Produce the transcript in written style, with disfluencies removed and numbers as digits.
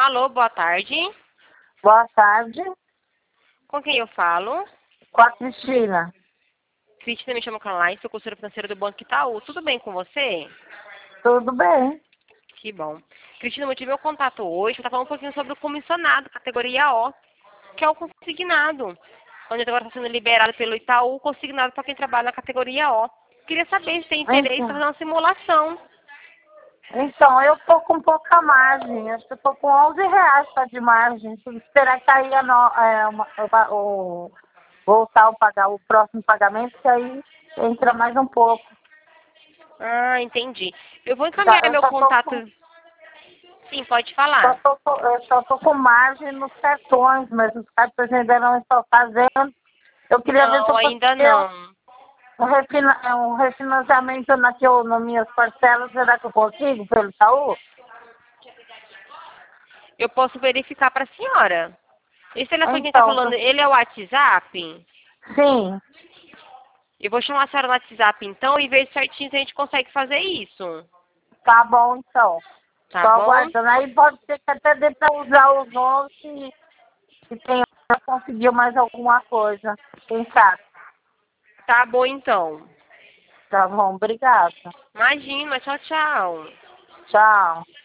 Alô, boa tarde. Boa tarde. Com quem eu falo? Com a Cristina. Cristina, me chama Caroline, sou consultora financeira do Banco Itaú. Tudo bem com você? Tudo bem? Que bom. Cristina, eu tive meu contato hoje para falar um pouquinho sobre o comissionado, categoria O, que é o consignado, onde agora está sendo liberado pelo Itaú, consignado para quem trabalha na categoria O. Queria saber se tem interesse em Então, fazer uma simulação. eu tô com pouca margem. Acho que eu tô com R$ 11 só de margem. Se esperar cair voltar a pagar o próximo pagamento, que aí entra mais um pouco. Ah, entendi. Eu vou encaminhar Eu meu só tô contato. com, Sim, pode falar. eu só tô com margem nos cartões, mas os cartões ainda não estão fazendo. Eu queria ver se Não, eu ainda podia não. um refinanciamento nas minhas parcelas. Será que eu consigo pelo Itaú? Eu posso verificar para a senhora. Esse telefone que a gente está Então, falando, ele é o WhatsApp? sim, Eu vou chamar a senhora no WhatsApp então e ver certinho se a gente consegue fazer isso. tá bom então. Tá Tô bom? aguardando. Aí pode ser que até dê pra usar os 11 e tenha conseguiu mais alguma coisa. Quem sabe? Tá bom então. Tá bom, obrigada. Imagina, tchau, tchau. Tchau.